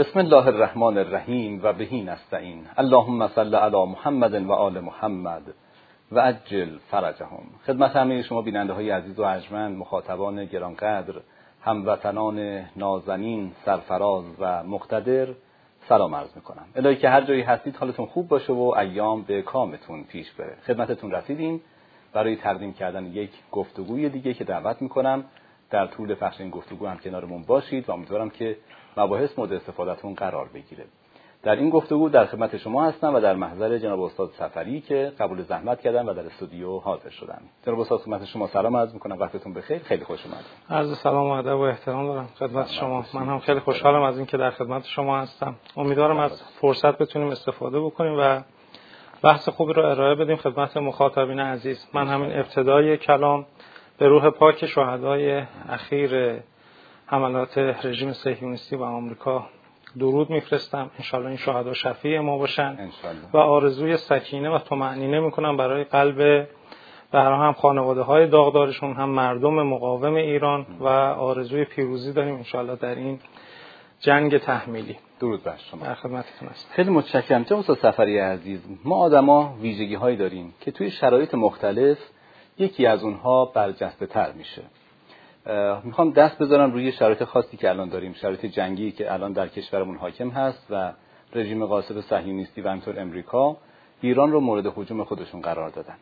بسم الله الرحمن الرحیم و بهی نستعین. اللهم صل علی محمد و آل محمد و عجل فرجهم. خدمت همه شما بیننده های عزیز و ارجمند، مخاطبان گرانقدر، هموطنان نازنین، سرفراز و مقتدر سلام عرض میکنم. الهی که هر جایی هستید حالتون خوب باشه و ایام به کامتون پیش بره. خدمتتون رسیدیم برای تقدیم کردن یک گفتگوی دیگه که دعوت میکنم در طول پخش این گفتگو هم کنارمون باشید و امیدوارم که مباحث مورد استفادهتون قرار بگیره. در این گفتگو در خدمت شما هستم و در محضر جناب استاد سفری که قبول زحمت کردن و در استودیو حاضر شدن. جناب استاد خدمت شما سلام عرض میکنم، وقتتون بخیر، خیلی خوش اومدید. عرض سلام و ادب و احترام دارم خدمت شما. من هم خیلی خوشحالم از اینکه در خدمت شما هستم. امیدوارم از فرصت بتونیم استفاده بکنیم و بحث خوبی رو ارائه بدیم خدمت مخاطبین عزیز. من همین ابتدای کلام به روح پاک شهدای اخیر حملات رژیم صهیونیستی و آمریکا درود میفرستم. انشالله این شهدا شفیع ما باشن و آرزوی سکینه و طمأنینه میکنم برای قلب هم خانواده های داغدارشون، هم مردم مقاوم ایران و آرزوی پیروزی داریم انشالله در این جنگ تحمیلی. درود بر شما. در خدمتتون هستم. خیلی متشکرم جناب استاد سفری عزیز. ما آدما ویژگی هایی داریم که توی شرایط مختلف یکی از اونها برجسته تر میشه. میخوام دست بذارم روی شرایط خاصی که الان داریم، شرایط جنگی که الان در کشورمون حاکم هست و رژیم غاصب صهیونیستی و همینطور امریکا ایران رو مورد هجوم خودشون قرار دادن.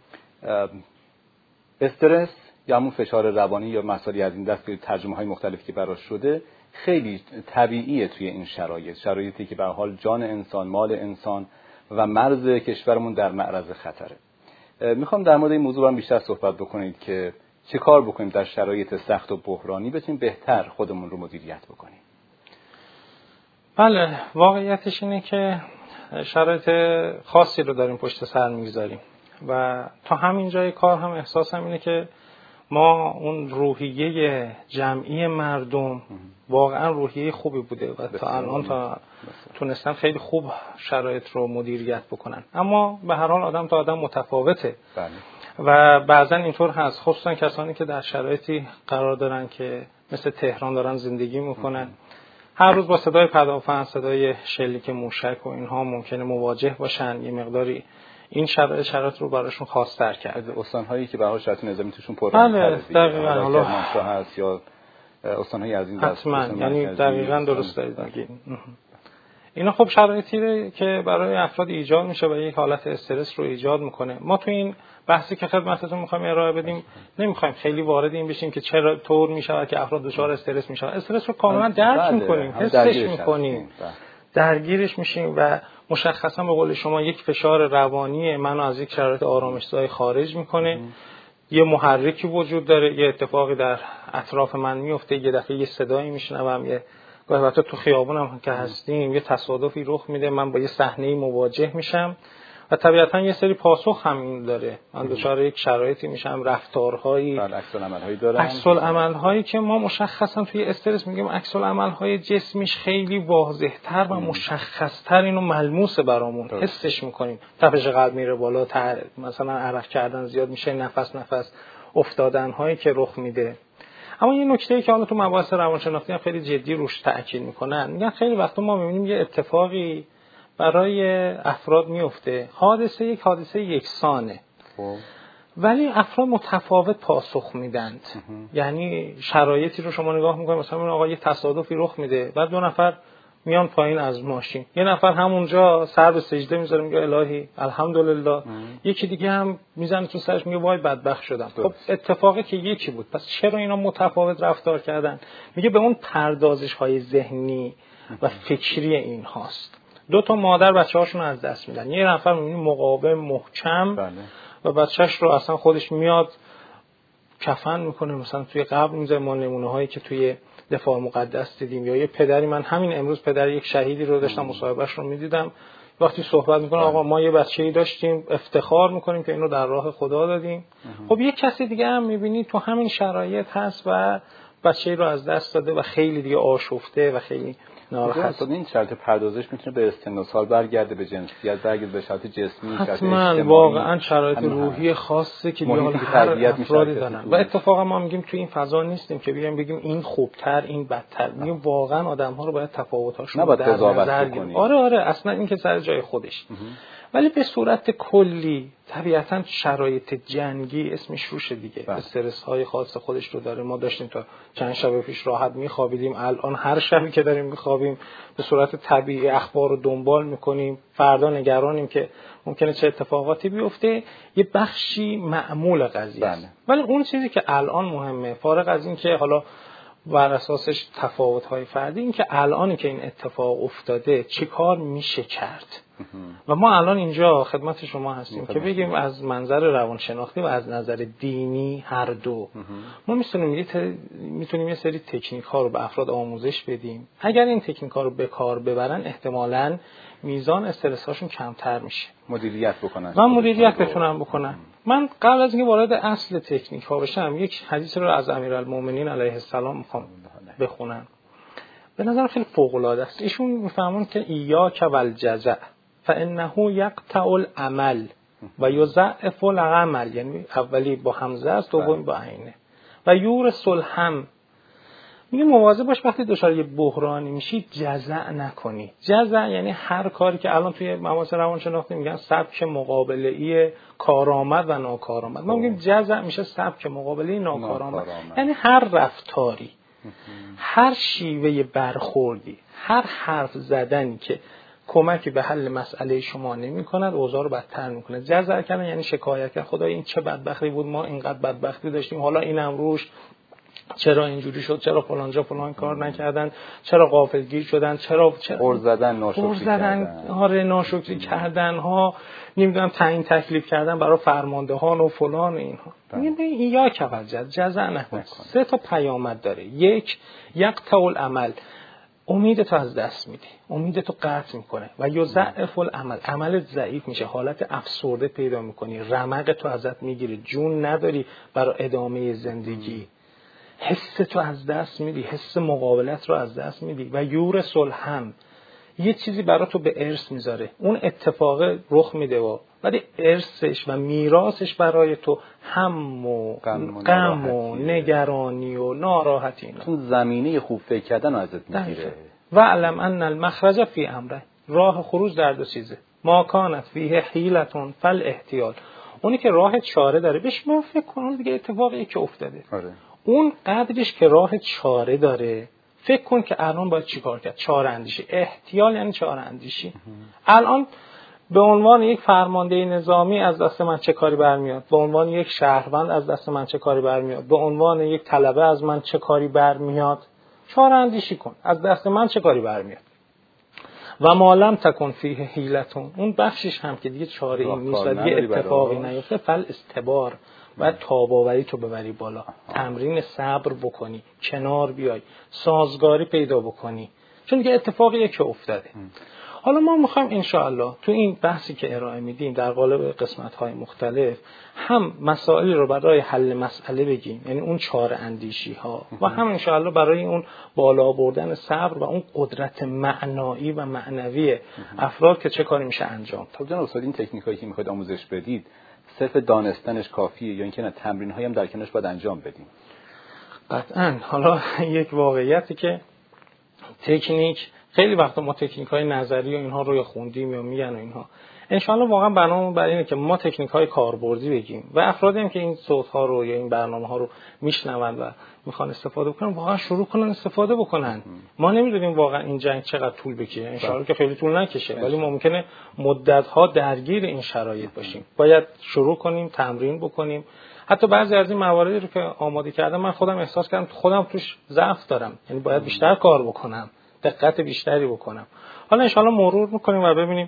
استرس یا همون فشار روانی یا مسائلی از این دست که ترجمه های مختلفی که براش شده خیلی طبیعیه توی این شرایطی که به حال جان انسان، مال انسان و مرز کشورمون در معرض خطره. میخوام در مورد این موضوع هم بیشتر صحبت بکنید که چه کار بکنیم در شرایط سخت و بحرانی بتونیم بهتر خودمون رو مدیریت بکنیم. بله، واقعیتش اینه که شرایط خاصی رو داریم پشت سر میگذاریم و تا همین جای کار هم احساسم اینه که ما اون روحیه جمعی مردم واقعا روحیه خوبی بوده و تا الان تونستن خیلی خوب شرایط رو مدیریت بکنن، اما به هر حال آدم تا آدم متفاوته. بله. و بعضا اینطور هست، خصوصا کسانی که در شرایطی قرار دارن که مثل تهران دارن زندگی میکنن، هر روز با صدای پدافند، صدای شلیک موشک و اینها ممکنه مواجه باشن. یه مقداری این شرایط رو براشون خاص‌تر کرده. استان‌هایی که به هر حال نظامی توشون پررنگ‌تره. دقیقاً. حالا هست یا استان‌های از این دست. یعنی دقیقاً درست دارید میگید. اینا خب شرایطی که برای افراد ایجاد میشه و یک حالت استرس رو ایجاد میکنه. ما تو این بحثی که خدمتتون میخوایم ارائه بدیم نمیخوایم خیلی وارد این بشیم که چرا طور میشه که افراد دچار استرس میشن. استرس رو کاملا درک میکنیم، حسش میکنیم، درگیرش میشیم و مشخصا به قول شما یک فشار روانی منو از یک شرایط آرامش‌زای خارج میکنه. یه محرکی وجود داره، یه اتفاقی در اطراف من میفته، یه دفعه یه صدایی میشنوم، یه گاهی وقتا تو خیابونم که هستیم یه تصادفی رخ میده، من با یه صحنه‌ای مواجه میشم و طبیعتا یه سری پاسخ هم داره. من دچار یک شرایطی میشم، رفتارهایی، عکس‌العمل‌هایی داره، عکس‌العمل‌هایی که ما مشخصا توی استرس میگیم عکس‌العمل‌های جسمیش خیلی واضح‌تر و مشخص‌تر، اینو ملموسه برامون، حسش میکنیم. تپش قلب میره بالا، مثلا عرق کردن زیاد میشه، نفس افتادن‌هایی که رخ میده. اما یه نکته‌ای که حالا تو مباحث روانشناختی هم خیلی جدی روش تاکید میکنن، میگن خیلی وقتا ما میبینیم یه اتفاقی برای افراد میفته، یک حادثه یکسانه ولی افراد متفاوت پاسخ میدند. یعنی شرایطی رو شما نگاه میکنید، مثلا آقا یه تصادفی رخ میده، بعد دو نفر میان پایین از ماشین، یه نفر همونجا سر به سجده میذاره میگه الهی الحمدلله، یکی دیگه هم میزنه تو سرش میگه وای بدبخت شدم. خب اتفاقی که یکی بود، پس چرا اینا متفاوت رفتار کردن؟ میگه به اون پردازش های ذهنی و فکری این هاست. دو تا مادر بچه‌هاشون از دست میدن، یه نفر میبینی مقاوم محکم و بچه‌ش رو اصلا خودش میاد کفن میکنه، مثلا توی قبر میذاره. ما نمونه هایی که توی دفاع مقدس دیدیم، یا یه پدری، من همین امروز پدر یک شهیدی رو داشتم مصاحبهش رو میدیدم، وقتی صحبت میکنه آقا ما یه بچه‌ای داشتیم افتخار میکنیم که اینو در راه خدا دادیم. خب یه کسی دیگه هم میبینی تو همین شرایط هست و بچه‌ای رو از دست داده و خیلی دیگه آشفته و خیلی ناراحت. این شرط پردازش میتونه به سن و سال برگرده، به جنسیت برگرده، به شرط جسمی، شرط اجتماعی. واقعا شرایط روحی خاصه که دیگه هر افرادی دارن. و اتفاقا ما میگیم تو این فضا نیستیم که بگیم این خوبتر این بدتر. میگیم واقعا آدم‌ها رو باید تفاوت‌هاشون رو در نظر بگیریم. آره اصلا این که سر جای خودش. ولی به صورت کلی طبیعتاً شرایط جنگی اسمش روشه دیگه. استرس های خاص خودش رو داره. ما داشتیم تا چند شب پیش راحت میخوابیدیم، الان هر شبی که داریم میخوابیم به صورت طبیعی اخبار رو دنبال میکنیم، فردا نگرانیم که ممکنه چه اتفاقاتی بیفته. یه بخشی معمول قضیه است. ولی اون چیزی که الان مهمه، فارغ از این که حالا بر اساسش تفاوت‌های فردی، این که الانی که این اتفاق افتاده چی کار میشه کرد. و ما الان اینجا خدمت شما هستیم که بگیم از منظر روانشناختی و از نظر دینی هر دو ما میتونیم یه سری تکنیک ها رو به افراد آموزش بدیم. اگر این تکنیک ها رو به کار ببرن احتمالاً میزان استرس هاشون کمتر میشه. مدیریت بتونن بکنن. من قبل از اینکه وارد اصل تکنیک ها بشم یک حدیث رو از امیرالمومنین علیه السلام میخوام بخونم. به نظر خیلی فوق العاده است. ایشون میفهمون که ایاک والجزع فانه یقطع العمل و یضعف العمل، یعنی اولی با همزه است دومی با عینه. و یورث الهم، میگه مواظب باش وقتی دچار یه بحرانی میشی جزع نکنی. جزع یعنی هر کاری که الان توی مباحث روانشناختی میگن سبک مقابله‌ای کارآمد و ناکارآمد. ما میگیم جزع میشه سبک مقابله‌ای ناکارآمد. یعنی هر رفتاری، هر شیوه برخوردی، هر حرف زدنی که کمکی به حل مسئله شما نمی‌کند اوضاع رو بدتر می‌کنه. جزع کردن یعنی شکایت کردن، خدای این چه بدبختی بود، ما اینقدر بدبختی داشتیم، حالا اینم روش، چرا اینجوری شد، چرا فلانجا فلان کار نکردن، چرا غافلگیر شدن، چرا قرض زدن، ناشکری کردن ها، نمیدونم تعیین تکلیف کردن برای فرماندهان و فلان و اینها. میگه یا کفجت جزع نکن. 3 تا پیامد داره. 1 یقطع العمل، امید تو از دست میده، امید تو قطع میکنه. و یضعف العمل، عملت ضعیف میشه، حالت افسرده پیدا میکنی، رمق تو ازت میگیره، جون نداری برای ادامه زندگی، حس تو از دست میدی، حس مقابلت رو از دست میدی. و یورث الهم، یه چیزی برای تو به ارث میذاره، اون اتفاق رخ میده ولی ارثش و میراثش برای تو هم و غم و نگرانی و ناراحتی اینا. اون زمینه خوب فکر کردن ازت میگیره. و علم ان المخرج فی امره، راه خروج در 2 چیزه. ما کانت فیه حیلتون فالاحتیال، اونی که راه چاره داره بهش ما فکر کن دیگه اتفاقی که افتاده. اون قدرش که راه چاره داره فکر کن که الان باید چی کار کرد. چاره اندیشی. احتیال یعنی چاره اندیشی. الان به عنوان یک فرمانده نظامی از دست من چه کاری برمیاد، به عنوان یک شهروند از دست من چه کاری برمیاد، به عنوان یک طلبه از من چه کاری برمیاد. چاره اندیشی کن از دست من چه کاری برمیاد. و ما لم تکن فیه حیلتون، اون بخشش هم که دیگه چاره ای نیست و دیگه اتفاقی نیفته، فل استبار، باید تاباوری تو ببری بالا، تمرین صبر بکنی، کنار بیای، سازگاری پیدا بکنی، چون دیگه اتفاقیه که افتاده. حالا ما میخوایم انشاءالله تو این بحثی که ارائه میدیم در قالب قسمت‌های مختلف هم مسائلی رو برای حل مسئله بگیم، یعنی اون چاره اندیشی ها، و هم انشاءالله برای اون بالا بردن صبر و اون قدرت معنایی و معنوی افراد که چه کاری میشه انجام. تا جناب استاد این تکنیکایی که میخواید آموزش بدید صرف دانستنش کافیه یا اینکه نه تمرین‌هایی هم در کنارش باید انجام بدیم؟ قطعاً. حالا یک واقعیتی که تکنیک، خیلی وقتا ما تکنیک‌های نظری و اینها رو یا خوندیم یا میگن و اینها، انشاءالله واقعا برنامه برای اینه که ما تکنیک‌های کاربردی بگیم و افرادی هم که این صوت‌ها رو یا این برنامه‌ها رو میشنون و میخوان استفاده بکنن واقعا شروع کنن استفاده بکنن. ما نمیدونیم واقعا این جنگ چقدر طول بکشه، انشاءالله که خیلی طول نکشه، ولی ممکنه مدت‌ها درگیر این شرایط باشیم. باید شروع کنیم، تمرین بکنیم. حتی بعضی از این مواردی رو که آماده کردم من خودم احساس کردم خودم توش ضعف دارم، یعنی باید بیشتر کار بکنم، دقت بیشتری بکنم. حالا انشاءالله مرور میکنیم و ببینیم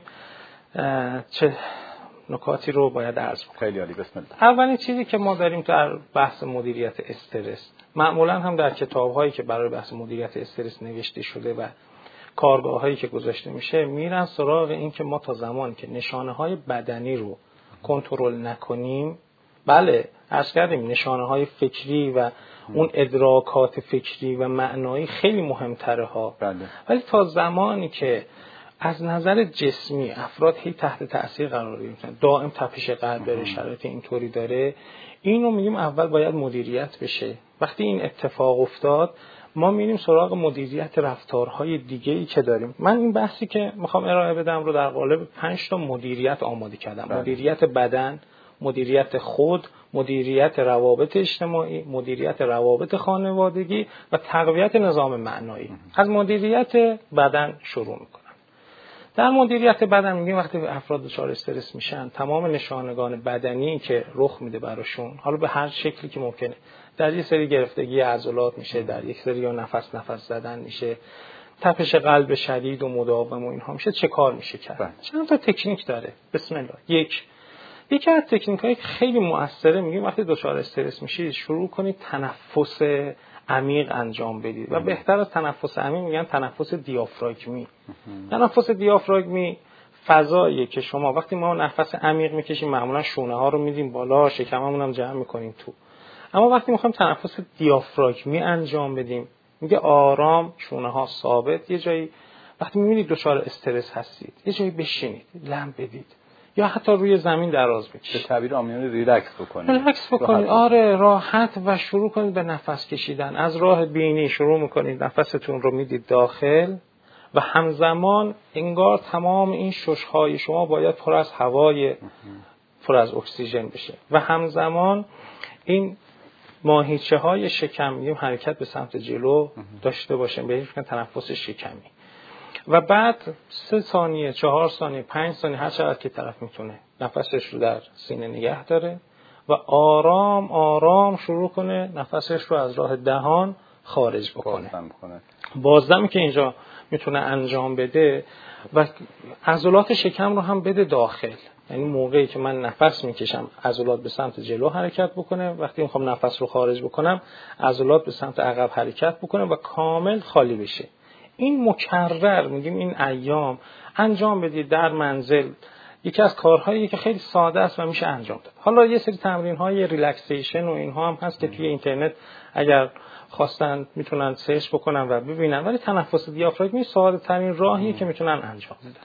چه نکاتی رو باید عرض بکنیم. خیلی عالی، بسم الله. اولین چیزی که ما داریم در بحث مدیریت استرس، معمولا هم در کتاب‌هایی که برای بحث مدیریت استرس نوشته شده و کارگاه‌هایی که گذاشته میشه، میرن سراغ این که ما تا زمانی که نشانه‌های بدنی رو کنترل نکنیم، بله عرض کردیم نشانه‌های فکری و اون ادراکات فکری و معنایی خیلی مهمتره ها. ولی تا زمانی که از نظر جسمی افراد هی تحت تأثیر قرار گرفتن، دائم تپش قلب داره، شرایط اینطوری داره، اینو میگیم اول باید مدیریت بشه. وقتی این اتفاق افتاد ما میریم سراغ مدیریت رفتارهای دیگه‌ای که داریم. من این بحثی که میخوام ارائه بدم رو در قالب 5 تا مدیریت آماده کردم. مدیریت بدن، مدیریت خود، مدیریت روابط اجتماعی، مدیریت روابط خانوادگی و تقویت نظام معنایی. از مدیریت بدن شروع میکنم. در مدیریت بدن میگیم وقتی افراد دچار استرس میشن، تمام نشانگان بدنی که رخ میده براشون، حالا به هر شکلی که ممکنه، در یک سری گرفتگی عضلات میشه، در یک سری یا نفس زدن میشه، تپش قلب شدید و مداوم و اینها میشه، چه کار میشه کرد؟ چند تا تکنیک داره. بسم الله. یکی از تکنیکایی که خیلی مؤثره، میگیم وقتی دچار استرس میشید شروع کنید تنفس عمیق انجام بدید و بهتر از تنفس عمیق میگن تنفس دیافراگمی. تنفس دیافراگمی فضاییه که شما وقتی ما نفس عمیق میکشیم معمولا شونه ها رو میدیم بالا، شکممون هم جمع میکنیم تو. اما وقتی میخوایم تنفس دیافراگمی انجام بدیم میگه آرام، شونه ها ثابت، یه جایی وقتی میبینید دچار استرس هستید یه جایی بشینید، لم بدید یا حتی روی زمین دراز بکشید. به تعبیر عامیانه ریلکس بکنید. آره، راحت و شروع کنید به نفس کشیدن. از راه بینی شروع میکنید، نفستون رو میدید داخل و همزمان انگار تمام این شش‌های شما باید پر از هوای پر از اکسیژن بشه و همزمان این ماهیچه‌های شکم میگیم حرکت به سمت جلو داشته باشن، بهش میگن تنفس شکمی. و بعد 3 ثانیه، 4 ثانیه، 5 ثانیه هر چقدر که طرف میتونه نفسش رو در سینه نگه داره و آرام آرام شروع کنه نفسش رو از راه دهان خارج بکنه. بازدمی که اینجا میتونه انجام بده و عضلات شکم رو هم بده داخل. یعنی موقعی که من نفس میکشم عضلات به سمت جلو حرکت بکنه، وقتی میخوام نفس رو خارج بکنم عضلات به سمت عقب حرکت بکنه و کامل خالی بشه. این مکرر میگیم این ایام انجام بدید در منزل. یکی از کارهایی که خیلی ساده است و میشه انجام داد. حالا یه سری تمرین‌های ریلکسیشن و اینها هم هست که توی اینترنت اگر خواستن میتونن سرچ بکنن و ببینن، ولی تنفس دیافراگمی ساده ترین راهیه که میتونن انجام بدن.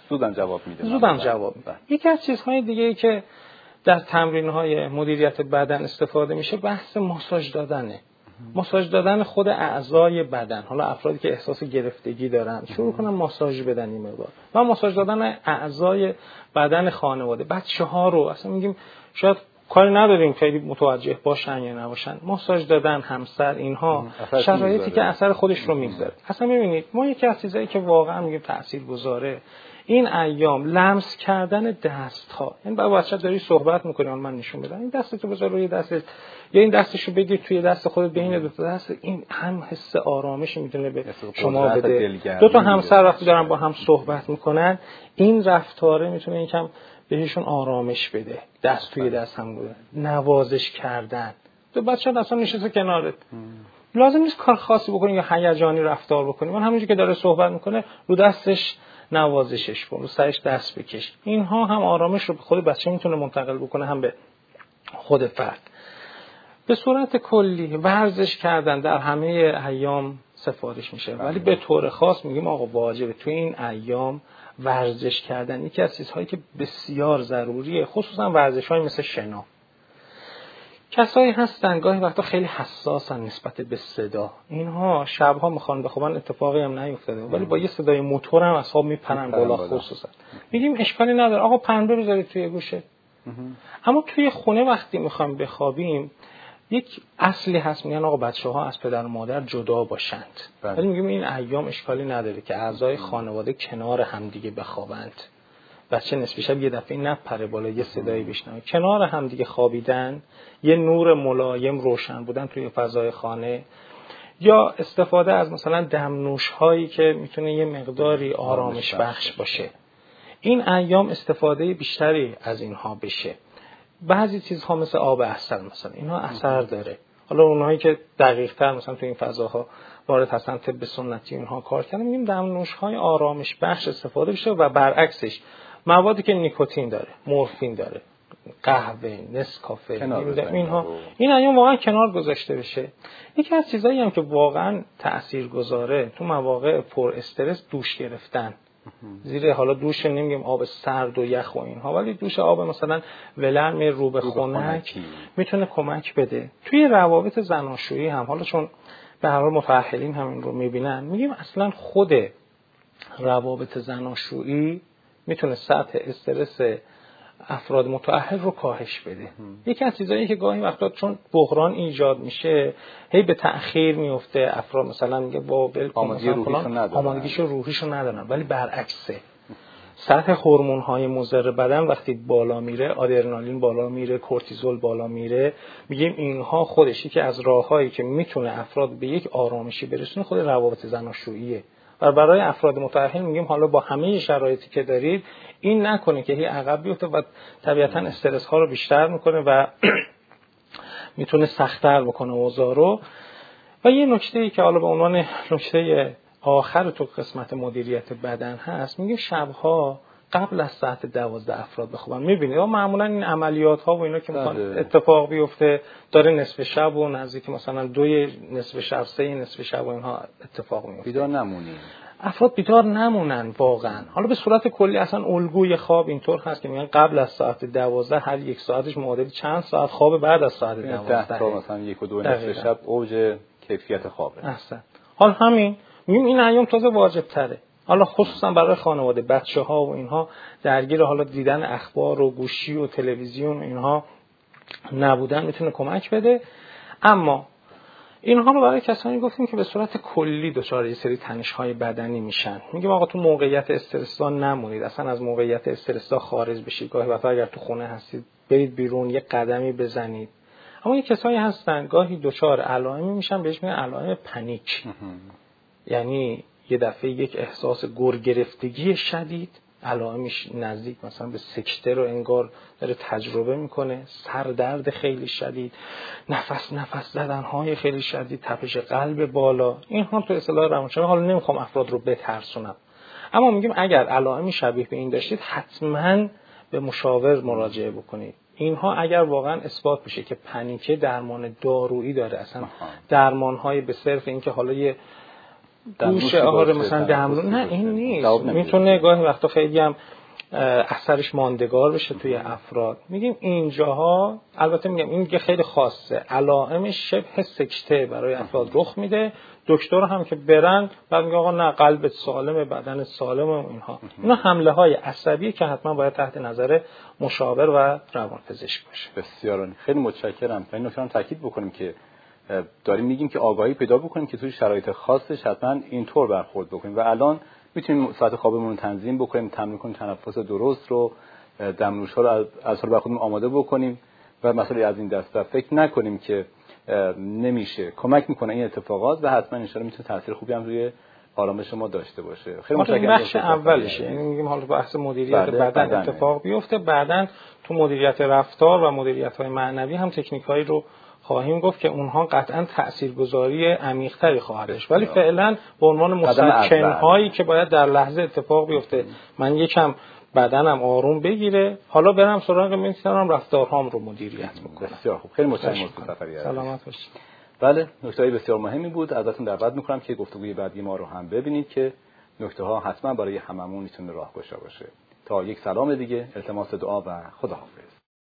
زودم جواب میده. یکی از چیزهای دیگه‌ای که در تمرین‌های مدیریت بدن استفاده میشه بحث ماساژ دادنه. ماساژ دادن خود اعضای بدن. حالا افرادی که احساس گرفتگی دارن شروع کنن ماساژ بدن این مقدار. و ماساژ دادن اعضای بدن خانواده. بچه‌ها رو اصلا میگیم شاید کاری نداریم خیلی متوجه باشن یا نباشن. ماساژ دادن همسر اینها شرایطی که اثر خودش رو میذاره. اصلا ببینید ما یکی از چیزایی که واقعا میگیم تاثیرگذاره این ایام لمس کردن دست‌ها. این با بچه داری صحبت می‌کنی من نشون بدم این دستتو بذار روی دستت یا این دستشو بگیر توی دست خودت بین دو تا دست، این هم حس آرامش میتونه به شما بده. دو تا همسر وقتی دارن با هم صحبت میکنن این رفتاره میتونه یکم بهشون آرامش بده. دست توی دست هم بوده، نوازش کردن. تو بچه اصلا نشسته کنارت لازم نیست کار خاصی بکنی یا هیجانی رفتار بکنی. من همونجوری که داره صحبت میکنه رو دستش نوازشش کن، رو سرش دست بکش. اینها هم آرامش رو به خود بچه میتونه منتقل بکنه هم به خود فرد. به صورت کلی ورزش کردن در همه ایام سفارش میشه، ولی به طور خاص میگیم آقا واجبه توی این ایام ورزش کردن. یکی از چیزهایی که بسیار ضروریه، خصوصا ورزش‌های مثل شنا. کسایی هستن گاهی وقتا خیلی حساسن نسبت به صدا. اینها شب‌ها میخوان بخوابن، اتفاقی هم نیفتاده ولی با یه صدای موتور هم از خواب میپرن بالا. خصوصا میگیم اشکالی نداره آقا پنبه بذارید توی گوشه. اما توی خونه وقتی میخوایم بخوابیم یک اصلی هست میگن آقا بچه‌ها از پدر و مادر جدا باشند. ولی میگیم این ایام اشکالی نداره که اعضای خانواده کنار هم دیگه بخوابند. بچه نصف شب یه دفعه نپره بالا یه صدایی بشنوه، کنار هم دیگه خوابیدن، یه نور ملایم روشن بودن توی فضای خانه، یا استفاده از مثلا دمنوش هایی که میتونه یه مقداری آرامش بخش باشه. این ایام استفاده بیشتری از اینها بشه. بعضی چیزها مثل آب عسل مثلا اینها اثر داره. حالا اونهایی که دقیق تر مثلا توی این فضاها وارد هستن طب سنتی اینها کار کردن میگیم دمنوش های آرامش بخش استفاده بشه و برعکسش موادی که نیکوتین داره، مورفین داره، قهوه، نسکافه، اینها این ایام واقعا کنار گذاشته بشه. یکی از چیزایی هم که واقعا تاثیرگذاره تو مواقع پر استرس دوش گرفتن. زیر حالا دوش نمیگیم آب سرد و یخ و اینها، ولی دوش آب مثلا ولرم رو به خنک میتونه کمک بده. توی روابط زناشویی هم حالا چون به هر حال متأهلین همین رو میبینن، میگیم اصلا خود روابط زناشویی میتونه سطح استرس افراد متأهل رو کاهش بده. یکی از چیزایی که گاهی وقتا چون بحران ایجاد میشه هی به تأخیر میفته، افراد مثلا میگه با آمادگیشو روحیشو ندارن، ولی برعکسه. سطح هورمون‌های مضر بدن وقتی بالا میره، آدرنالین بالا میره، کورتیزول بالا میره، میگیم اینها خودشی که از راههایی که میتونه افراد به یک آرامشی برسونه خود روابط زناشوییه. و برای افراد متأهل میگیم حالا با همه شرایطی که دارید این نکنه که هی عقب بیفته و طبیعتاً استرس ها رو بیشتر میکنه و میتونه سخت‌تر بکنه اوضاع رو. و یه نکته‌ای که حالا به عنوان نکته آخر تو قسمت مدیریت بدن هست، میگیم شب‌ها قبل از ساعت 12 افراد بخوابن. میبینید معمولا این عملیات ها و اینا که میخوان اتفاق بیفته داره نصف شب و نزدیک مثلا 2 نصف شب 3 نصف شب و اینها اتفاق میفته. بیدار نمونیم، افراد بیدار نمونن واقعا. حالا به صورت کلی اصلا الگوی خواب اینطور هست که میگن قبل از ساعت 12 هر یک ساعتش معادل چند ساعت خواب بعد از ساعت 12 تا مثلا 1 و 2 نصف شب اوج کیفیت خوابه. اصلا حال همین میگیم این ایام تازه واجب تره، حالا خصوصا برای خانواده، بچه‌ها و اینها درگیر حالا دیدن اخبار و گوشی و تلویزیون و اینها نبودن میتونه کمک بده. اما اینها رو برای کسانی گفتیم که به صورت کلی دچار یه سری تنش‌های بدنی میشن. میگیم آقا تو موقعیت استرس‌زا نمونید، اصلا از موقعیت استرس‌زا خارج بشید. گاهی وقتا اگر تو خونه هستید برید بیرون یه قدمی بزنید. اما یه کسایی هستن گاهی دچار علائمی میشن بهش میگن علائم پنیک. یعنی یه دفعه یک احساس گرگرفتگی شدید، علائمش نزدیک مثلا به سکته رو انگار داره تجربه میکنه، سردرد خیلی شدید، نفس زدنهای خیلی شدید، تپش قلب بالا. اینها تو اصطلاح روانشناسی، حالا نمیخوام افراد رو بترسونم، اما میگیم اگر علائمی شبیه به این داشتید حتما به مشاور مراجعه بکنید. اینها اگر واقعا اثبات بشه که پنیکه درمان دارویی داره، اصلا درمانهای به صرف این که حالا یه گوش آهار مثلا دمرون، نه این نیست، میتونه گاهی وقتا خیلی هم اثرش ماندگار بشه توی افراد. میگیم اینجاها البته میگم این که خیلی خاصه، علائم شبه سکته برای افراد رخ میده، دکتر هم که برن بعد میگه آقا نه قلبت سالمه، بدن سالم و اینها. اینا حمله های عصبی که حتما باید تحت نظر مشاور و روانپزشک باشه. بسیار خیلی متشکرم. این نکته رو تاکید بکنیم که داریم میگیم که آگاهی پیدا بکنیم که توی شرایط خاصش حتما اینطور برخورد بکنیم. و الان میتونیم ساعت خوابمون رو تنظیم بکنیم، تمرین کنیم تنفس درست رو، دمنوش‌ها رو از حال خودمون آماده بکنیم و مسئله از این دست و فکر نکنیم که نمیشه. کمک میکنه این اتفاقات و حتما ان شاءالله میتونه تاثیر خوبی هم روی آرامش ما داشته باشه. خیلی متشکرم. بخش اولشه، یعنی میگیم حالا بحث مدیریت بدن اتفاق بیفته، بعدن تو مدیریت رفتار و مدیریت‌های معنوی هم تکنیک‌هایی رو خواهیم گفت که اونها قطعاً تاثیرگذاری عمیق‌تری خواهد داشت، ولی فعلا به عنوان مسکن‌هایی که باید در لحظه اتفاق بیفته، من یکم بدنم آروم بگیره، حالا برم سراغ میتونم رفتارهام رو مدیریت بکنم. بسیار خوب، خیلی متشکرم سفری عزیز. سلامت باشید. بله، نکته بسیار مهمی بود. ازتون دعوت می‌کنم که گفتگوی بعدی ما رو هم ببینید که نکته‌ها حتما برای هممون میتونه راهگشا باشه. تا یک سلام دیگه، التماس دعا و خداحافظ.